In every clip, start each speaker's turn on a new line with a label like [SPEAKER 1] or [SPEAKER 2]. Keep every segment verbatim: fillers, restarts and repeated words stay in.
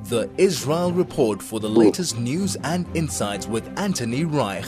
[SPEAKER 1] The Israel Report for the latest news and insights with Anthony Reich.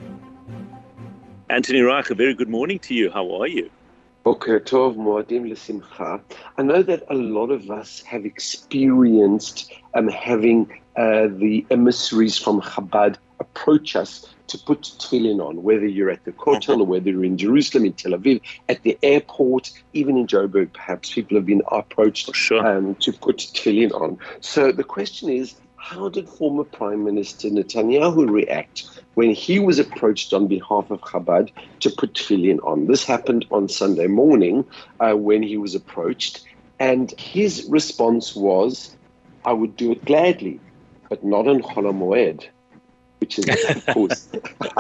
[SPEAKER 2] Anthony Reich, a very good morning to you. How are you?
[SPEAKER 3] Boker Tov, Moadim L'Simcha. I know that a lot of us have experienced um, having uh, the emissaries from Chabad approach us to put tefillin on, whether you're at the Kotel or whether you're in Jerusalem, in Tel Aviv, at the airport, even in Joburg, perhaps people have been approached
[SPEAKER 2] Sure.
[SPEAKER 3] um, to put tefillin on. So the question is, how did former Prime Minister Netanyahu react when he was approached on behalf of Chabad to put tefillin on? This happened on Sunday morning uh, when he was approached, and his response was, I would do it gladly, but not on Chol HaMoed, which is, of course,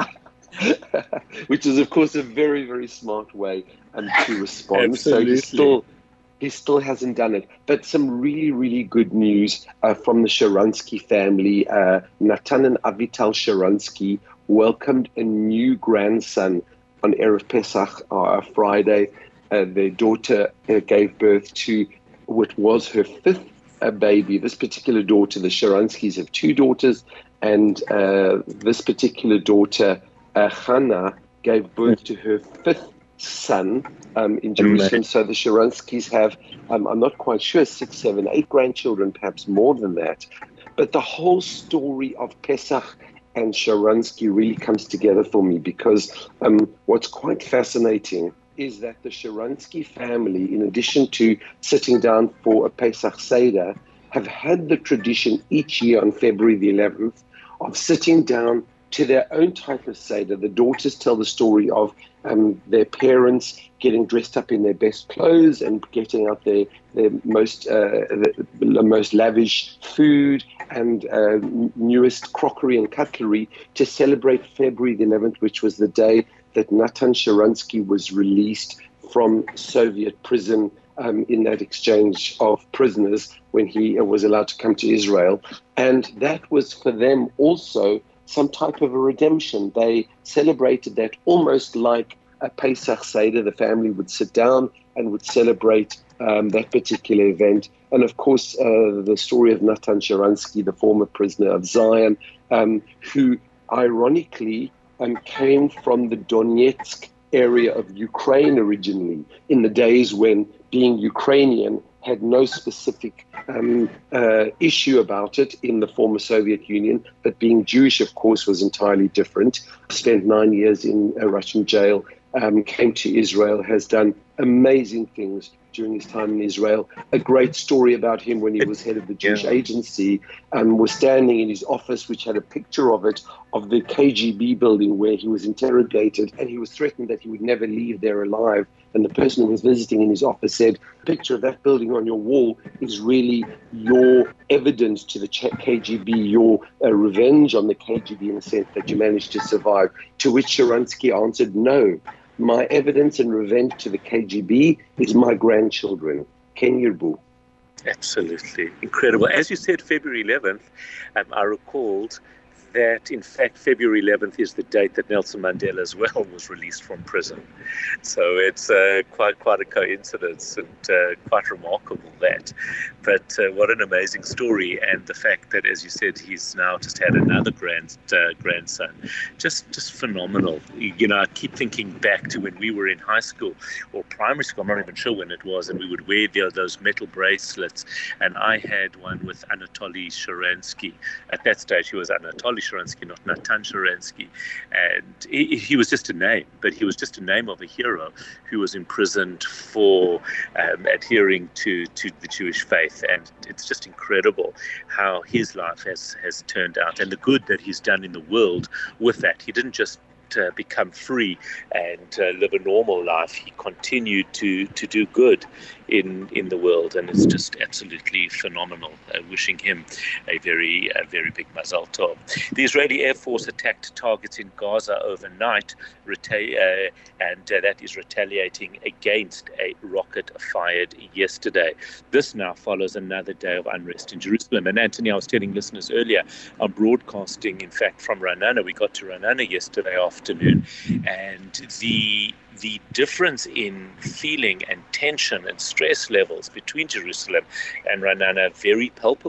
[SPEAKER 3] which is, of course, a very, very smart way um, to respond.
[SPEAKER 2] Absolutely.
[SPEAKER 3] So he still... He still hasn't done it. But some really, really good news uh, from the Sharansky family. Uh, Natan and Avital Sharansky welcomed a new grandson on Erev Pesach, uh, Friday. Uh, their daughter uh, gave birth to what was her fifth uh, baby. This particular daughter, the Sharanskys have two daughters, and uh, this particular daughter, uh, Hannah, gave birth to her fifth son um, in Jerusalem. So the Sharanskys have, um, I'm not quite sure, six, seven, eight grandchildren, perhaps more than that. But the whole story of Pesach and Sharansky really comes together for me because um, what's quite fascinating is that the Sharansky family, in addition to sitting down for a Pesach Seder, have had the tradition each year on February the eleventh of sitting down to their own type of Seder. The daughters tell the story of um, their parents getting dressed up in their best clothes and getting out their, their most uh, the, the most lavish food and uh, newest crockery and cutlery to celebrate February the eleventh, which was the day that Natan Sharansky was released from Soviet prison um, in that exchange of prisoners when he uh, was allowed to come to Israel. And that was for them also some type of a redemption. They celebrated that almost like a Pesach Seder. The family would sit down and would celebrate um, that particular event. And of course, uh, the story of Natan Sharansky, the former prisoner of Zion, um, who ironically um, came from the Donetsk area of Ukraine originally, in the days when being Ukrainian had no specific um, uh, issue about it in the former Soviet Union, but being Jewish, of course, was entirely different. Spent nine years in a Russian jail, um, came to Israel, has done amazing things during his time in Israel. A great story about him when he was head of the Jewish
[SPEAKER 2] Yeah.
[SPEAKER 3] agency, um, was standing in his office, which had a picture of it, of the K G B building where he was interrogated, and he was threatened that he would never leave there alive. And the person who was visiting in his office said, the picture of that building on your wall is really your evidence to the K G B, your uh, revenge on the K G B in the sense that you managed to survive. To which Sharansky answered, no, my evidence and revenge to the K G B is my grandchildren. Ken Yirbu.
[SPEAKER 2] Absolutely incredible. As you said, February eleventh, um, I recalled that, in fact, February eleventh is the date that Nelson Mandela as well was released from prison. So it's uh, quite quite a coincidence and uh, quite remarkable that. But uh, what an amazing story, and the fact that, as you said, he's now just had another grand uh, grandson. Just just phenomenal. You know, I keep thinking back to when we were in high school or primary school, I'm not even sure when it was, and we would wear the, those metal bracelets, and I had one with Anatoly Sharansky. At that stage, he was Anatoly Sharansky, not Natan Sharansky. And he, he was just a name, but he was just a name of a hero who was imprisoned for um, adhering to, to the Jewish faith. And it's just incredible how his life has, has turned out and the good that he's done in the world with that. He didn't just Uh, become free and uh, live a normal life. He continued to to do good in in the world, and it's just absolutely phenomenal. Uh, wishing him a very a very big mazal tov. The Israeli Air Force attacked targets in Gaza overnight, reta- uh, and uh, that is retaliating against a rocket fired yesterday. This now follows another day of unrest in Jerusalem. And Anthony, I was telling listeners earlier, I'm broadcasting, in fact, from Ra'anana. We got to Ra'anana yesterday afternoon, and the the difference in feeling and tension and stress levels between Jerusalem and Ra'anana are very palpable.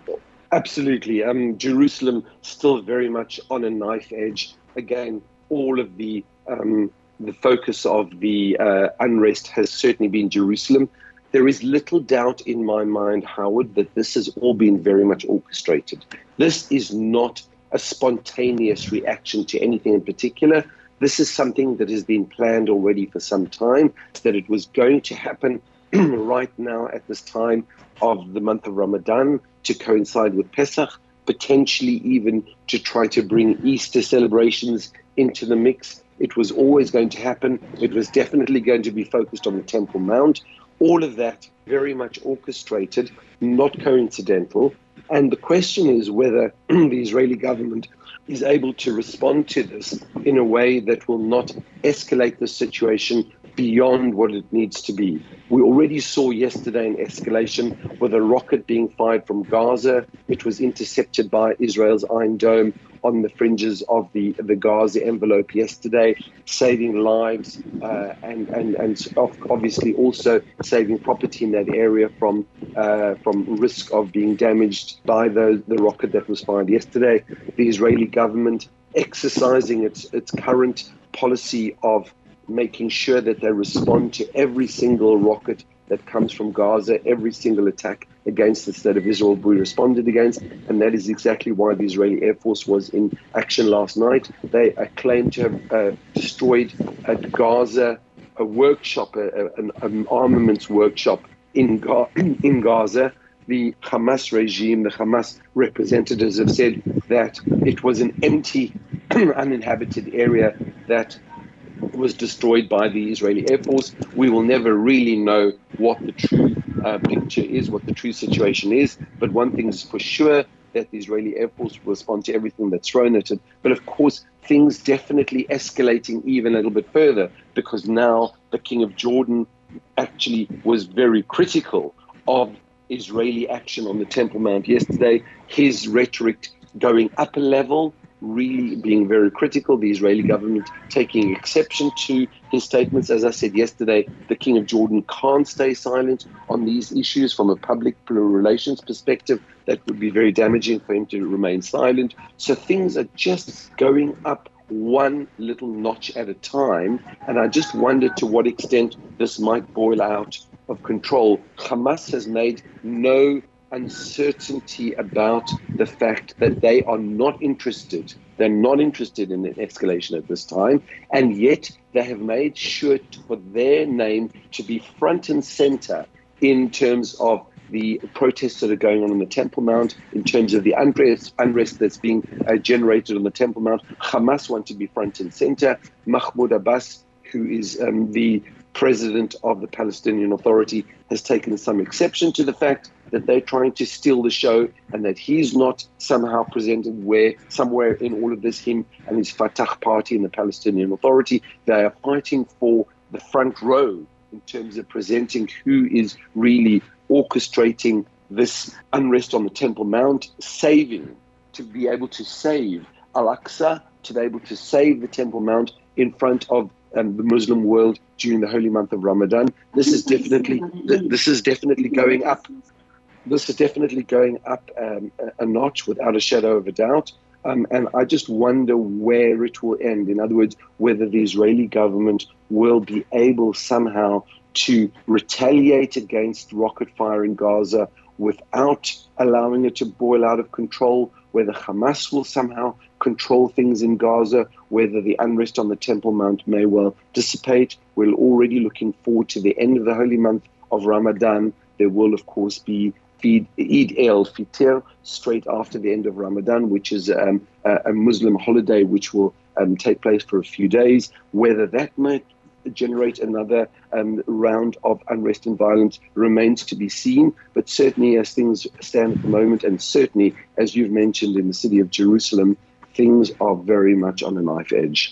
[SPEAKER 3] Absolutely. Um, Jerusalem still very much on a knife edge. Again, all of the um, the focus of the uh, unrest has certainly been Jerusalem. There is little doubt in my mind, Howard, that this has all been very much orchestrated. This is not a spontaneous reaction to anything in particular. This is something that has been planned already for some time, that it was going to happen right now at this time of the month of Ramadan to coincide with Pesach, potentially even to try to bring Easter celebrations into the mix. It was always going to happen. It was definitely going to be focused on the Temple Mount. All of that very much orchestrated, not coincidental. And the question is whether the Israeli government is able to respond to this in a way that will not escalate the situation beyond what it needs to be. We already saw yesterday an escalation with a rocket being fired from Gaza. It was intercepted by Israel's Iron Dome on the fringes of the, the Gaza envelope yesterday, saving lives uh, and, and, and obviously also saving property in that area from uh, from risk of being damaged by the, the rocket that was fired yesterday. The Israeli government exercising its, its current policy of making sure that they respond to every single rocket that comes from Gaza, every single attack against the state of Israel we responded against, and that is exactly why the Israeli Air Force was in action last night. They uh, claim to have uh, destroyed at Gaza a workshop, a, a, an armaments workshop in, Ga- in Gaza. The Hamas regime, the Hamas representatives have said that it was an empty, uninhabited area that was destroyed by the Israeli Air Force. We will never really know what the true uh, picture is, what the true situation is. But one thing is for sure, that the Israeli Air Force will respond to everything that's thrown at it. But of course, things definitely escalating even a little bit further, because now the King of Jordan actually was very critical of Israeli action on the Temple Mount yesterday. His rhetoric going up a level, really being very critical, the Israeli government taking exception to his statements. As I said yesterday, the King of Jordan can't stay silent on these issues from a public relations perspective. That would be very damaging for him to remain silent. So things are just going up one little notch at a time. And I just wonder to what extent this might boil out of control. Hamas has made no uncertainty about the fact that they are not interested. They're not interested in an escalation at this time, and yet they have made sure to, for their name to be front and center in terms of the protests that are going on on the Temple Mount, in terms of the unrest, unrest that's being uh, generated on the Temple Mount. Hamas want to be front and center. Mahmoud Abbas, who is um, the president of the Palestinian Authority, has taken some exception to the fact that they're trying to steal the show and that he's not somehow presented where somewhere in all of this, him and his Fatah party in the Palestinian Authority, they are fighting for the front row in terms of presenting who is really orchestrating this unrest on the Temple Mount, saving, to be able to save Al-Aqsa, to be able to save the Temple Mount in front of um, the Muslim world during the holy month of Ramadan. This is definitely, this is definitely going up. This is definitely going up um, a notch without a shadow of a doubt. Um, and I just wonder where it will end. In other words, whether the Israeli government will be able somehow to retaliate against rocket fire in Gaza without allowing it to boil out of control, whether Hamas will somehow control things in Gaza, whether the unrest on the Temple Mount may well dissipate. We're already looking forward to the end of the holy month of Ramadan. There will, of course, be Eid al-Fitr straight after the end of Ramadan, which is um, a Muslim holiday which will um, take place for a few days. Whether that might generate another um, round of unrest and violence remains to be seen. But certainly as things stand at the moment, and certainly as you've mentioned in the city of Jerusalem, things are very much on a knife edge.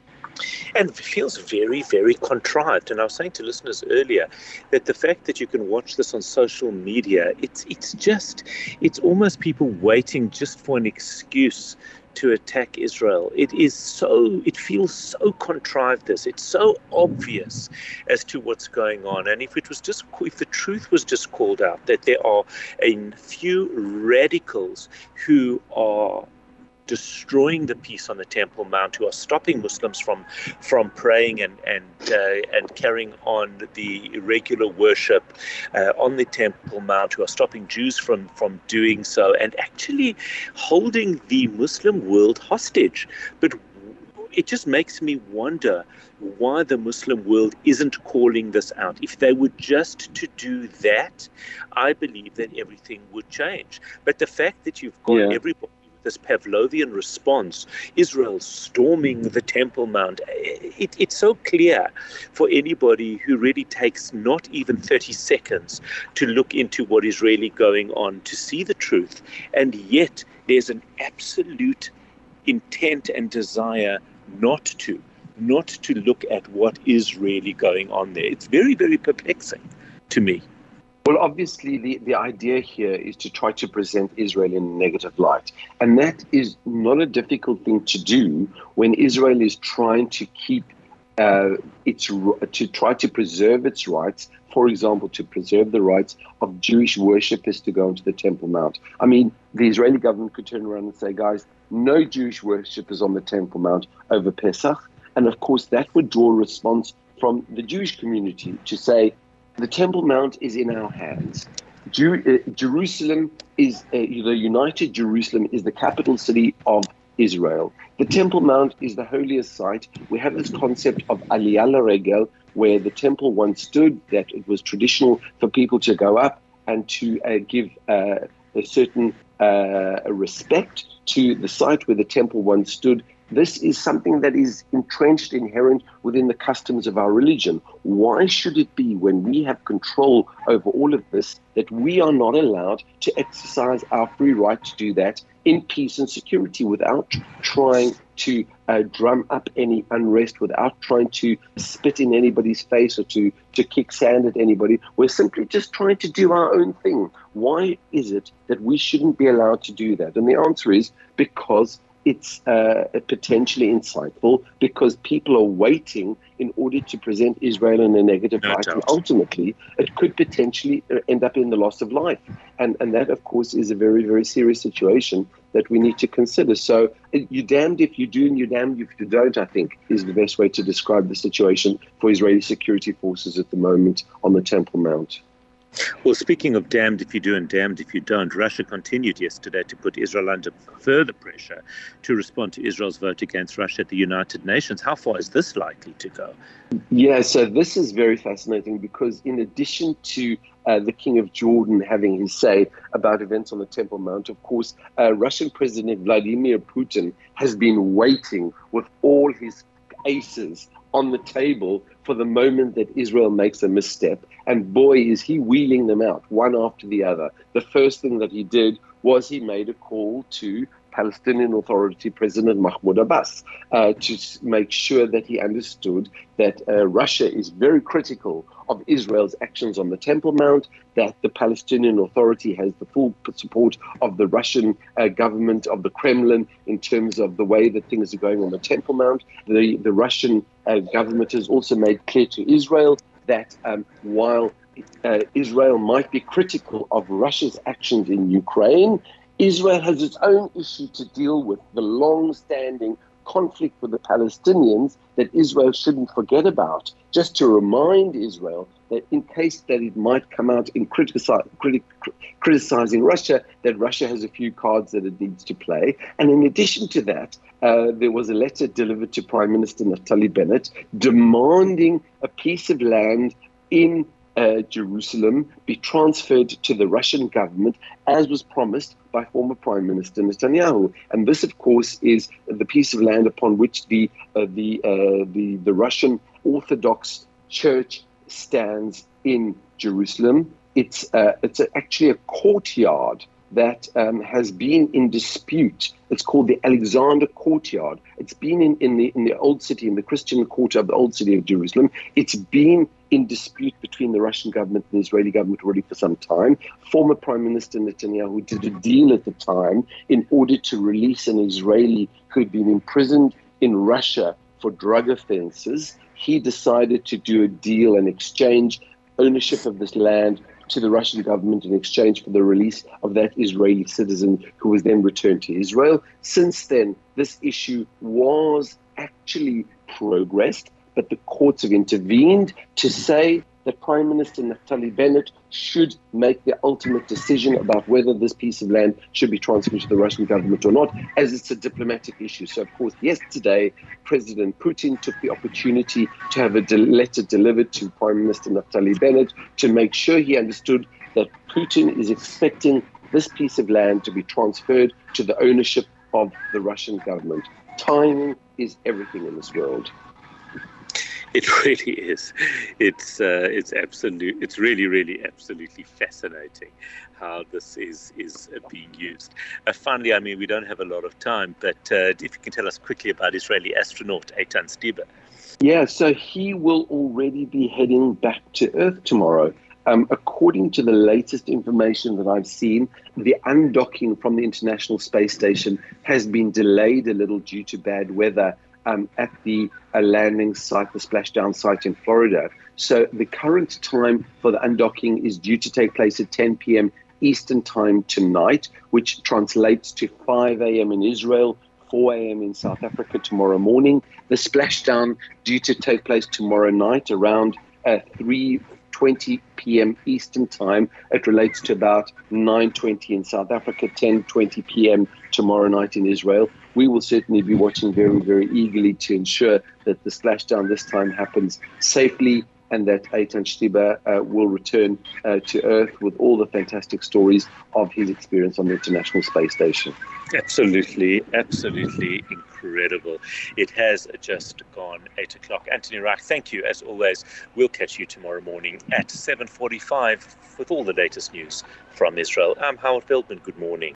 [SPEAKER 2] And it feels very, very contrived. And I was saying to listeners earlier that the fact that you can watch this on social media, it's it's just, it's almost people waiting just for an excuse to attack Israel. It is so, it feels so contrived, this. It's so obvious as to what's going on. And if it was just, if the truth was just called out, that there are a few radicals who are destroying the peace on the Temple Mount, who are stopping Muslims from from praying and and uh, and carrying on the regular worship uh, on the Temple Mount, who are stopping Jews from from doing so, and actually holding the Muslim world hostage. But it just makes me wonder why the Muslim world isn't calling this out. If they were just to do that, I believe that everything would change. But the fact that you've got
[SPEAKER 3] Yeah.
[SPEAKER 2] everybody, this Pavlovian response, Israel storming the Temple Mount, it, it's so clear for anybody who really takes not even thirty seconds to look into what is really going on, to see the truth. And yet there's an absolute intent and desire not to, not to look at what is really going on there. It's very, very perplexing to me.
[SPEAKER 3] Well, obviously, the, the idea here is to try to present Israel in a negative light. And that is not a difficult thing to do when Israel is trying to keep uh, its, to try to preserve its rights, for example, to preserve the rights of Jewish worshippers to go into the Temple Mount. I mean, the Israeli government could turn around and say, guys, no Jewish worshippers on the Temple Mount over Pesach. And of course, that would draw a response from the Jewish community to say, the Temple Mount is in our hands. Jew, uh, Jerusalem is, uh, the United Jerusalem is the capital city of Israel. The Temple Mount is the holiest site. We have this concept of Aliyah L'Regel, where the temple once stood, that it was traditional for people to go up and to uh, give uh, a certain uh, respect to the site where the temple once stood. This is something that is entrenched, inherent within the customs of our religion. Why should it be, when we have control over all of this, that we are not allowed to exercise our free right to do that in peace and security, without trying to uh, drum up any unrest, without trying to spit in anybody's face or to, to kick sand at anybody? We're simply just trying to do our own thing. Why is it that we shouldn't be allowed to do that? And the answer is because it's uh, potentially insightful, because people are waiting in order to present Israel in a negative
[SPEAKER 2] No
[SPEAKER 3] light.
[SPEAKER 2] doubt.
[SPEAKER 3] And ultimately, it could potentially end up in the loss of life. And, and that, of course, is a very, very serious situation that we need to consider. So you're damned if you do and you're damned if you don't, I think, is the best way to describe the situation for Israeli security forces at the moment on the Temple Mount.
[SPEAKER 2] Well, speaking of damned if you do and damned if you don't, Russia continued yesterday to put Israel under further pressure to respond to Israel's vote against Russia at the United Nations. How far is this likely to go?
[SPEAKER 3] Yeah, so this is very fascinating, because in addition to uh, the King of Jordan having his say about events on the Temple Mount, of course, uh, Russian President Vladimir Putin has been waiting with all his aces on the table for the moment that Israel makes a misstep. And boy, is he wheeling them out one after the other. The first thing that he did was he made a call to Palestinian Authority President Mahmoud Abbas uh, to make sure that he understood that uh, Russia is very critical of Israel's actions on the Temple Mount, that the Palestinian Authority has the full support of the Russian uh, government, of the Kremlin, in terms of the way that things are going on the Temple Mount. The, the Russian uh, government has also made clear to Israel that um, while uh, Israel might be critical of Russia's actions in Ukraine, Israel has its own issue to deal with, the long-standing conflict with the Palestinians that Israel shouldn't forget about, just to remind Israel that in case that it might come out in criticize, criti- criticizing Russia, that Russia has a few cards that it needs to play. And in addition to that, uh, there was a letter delivered to Prime Minister Naftali Bennett demanding a piece of land in Uh, Jerusalem be transferred to the Russian government, as was promised by former Prime Minister Netanyahu. And this, of course, is the piece of land upon which the uh, the, uh, the the Russian Orthodox Church stands in Jerusalem. It's uh, it's actually a courtyard that um, has been in dispute. It's called the Alexander Courtyard. It's been in, in the in the old city, in the Christian quarter of the old city of Jerusalem. It's been in dispute between the Russian government and the Israeli government already for some time. Former Prime Minister Netanyahu did a deal at the time in order to release an Israeli who had been imprisoned in Russia for drug offenses. He decided to do a deal and exchange ownership of this land to the Russian government in exchange for the release of that Israeli citizen who was then returned to Israel. Since then, this issue was actually progressed, but the courts have intervened to say that Prime Minister Naftali Bennett should make the ultimate decision about whether this piece of land should be transferred to the Russian government or not, as it's a diplomatic issue. So, of course, yesterday, President Putin took the opportunity to have a de- letter delivered to Prime Minister Naftali Bennett to make sure he understood that Putin is expecting this piece of land to be transferred to the ownership of the Russian government. Timing is everything in this world.
[SPEAKER 2] It really is. It's uh, it's absolute. It's really, really, absolutely fascinating how this is is uh, being used. Uh, finally, I mean, we don't have a lot of time, but uh, if you can tell us quickly about Israeli astronaut Eitan Stiber.
[SPEAKER 3] Yeah, so he will already be heading back to Earth tomorrow. Um, according to the latest information that I've seen, the undocking from the International Space Station has been delayed a little due to bad weather Um, at the uh, landing site, the splashdown site in Florida. So the current time for the undocking is due to take place at ten p.m. Eastern time tonight, which translates to five a.m. in Israel, four a.m. in South Africa tomorrow morning. The splashdown due to take place tomorrow night around uh, three twenty p.m. Eastern time. It relates to about nine twenty in South Africa, ten twenty p.m. tomorrow night in Israel. We will certainly be watching very, very eagerly to ensure that the splashdown this time happens safely and that Eitan Stiber uh, will return uh, to Earth with all the fantastic stories of his experience on the International Space Station.
[SPEAKER 2] Absolutely, absolutely incredible. It has just gone eight o'clock. Anthony Reich, thank you as always. We'll catch you tomorrow morning at seven forty-five with all the latest news from Israel. I'm Howard Feldman. Good morning.